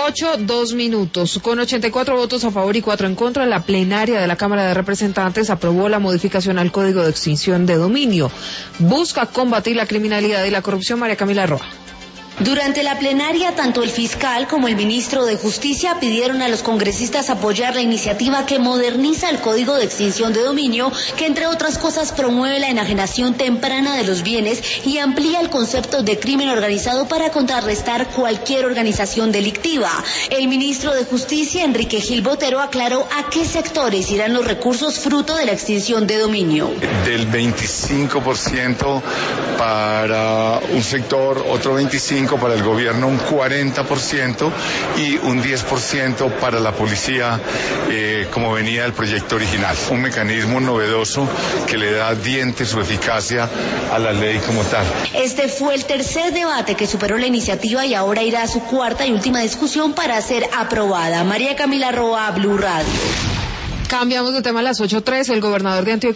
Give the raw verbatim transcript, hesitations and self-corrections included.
ocho, dos minutos. Con ochenta y cuatro votos a favor y cuatro en contra, la plenaria de la Cámara de Representantes aprobó la modificación al Código de Extinción de Dominio. Busca combatir la criminalidad y la corrupción. María Camila Roa. Durante la plenaria, tanto el fiscal como el ministro de Justicia pidieron a los congresistas apoyar la iniciativa que moderniza el Código de Extinción de Dominio, que entre otras cosas promueve la enajenación temprana de los bienes y amplía el concepto de crimen organizado para contrarrestar cualquier organización delictiva. El ministro de Justicia, Enrique Gil Botero, aclaró a qué sectores irán los recursos fruto de la extinción de dominio. Del veinticinco por ciento para un sector, otro veinticinco por ciento para el gobierno, un cuarenta por ciento y un diez por ciento para la policía, eh, como venía el proyecto original. Un mecanismo novedoso que le da dientes o eficacia a la ley como tal. Este fue el tercer debate que superó la iniciativa y ahora irá a su cuarta y última discusión para ser aprobada. María Camila Roa, Blue Radio. Cambiamos de tema a las ocho tres. El gobernador de Antioquia